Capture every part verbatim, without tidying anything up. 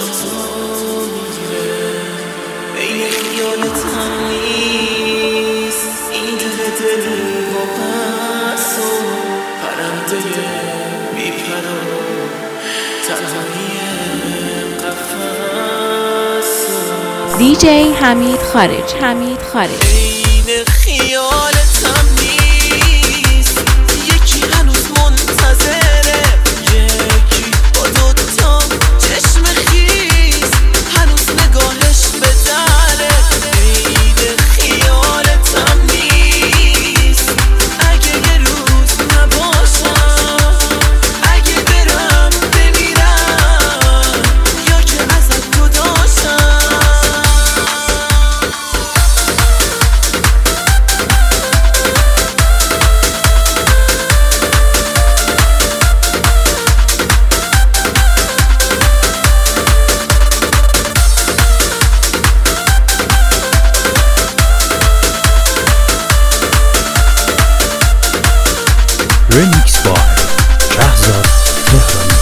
میگیره، این خیالت هم نیست، این دل دلی و پس و پرنده میپره تنهایی قفس. دی جی حمید خارج حمید خارج این خیالت هم نیست، یکی هنوز منتظره، یکی با دوتا چشم خیس هنوز نگاهش به دره. این خیالت هم نیست، اگه یه روز نباشم، اگه برم بمیرم یا که ازت جداشم. Remix by شهزاد تهرانی.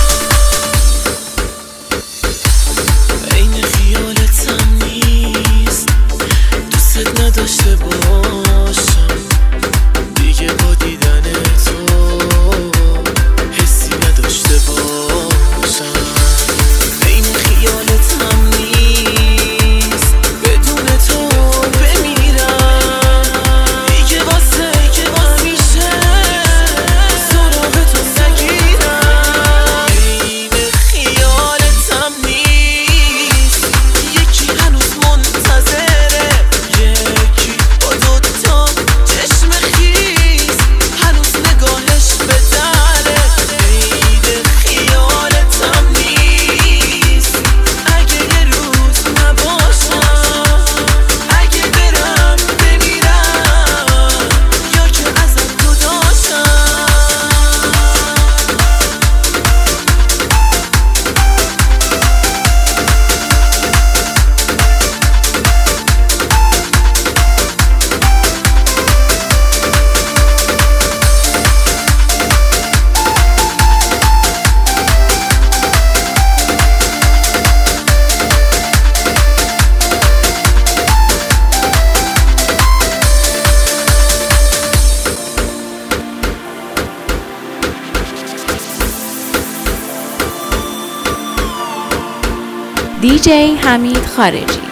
این خیالت هم نیست، دوست نداشته باشم دیگه، با دیدن تو حسی نداشته باشم. این خیالت هم نیست، بدون تو بمیرم دیگه، واسه که همیشه سراغ تو نگیرم. این خیالت هم نیست، یکی هنوز منتظره، یکی با دوتا چشم خیس هنوز نگاهش به دره. این خیالت هم نیست، اگه یه روز نباشم، اگه برم بمیرم یا که ازت جداشم. دی جی حمید خارجی.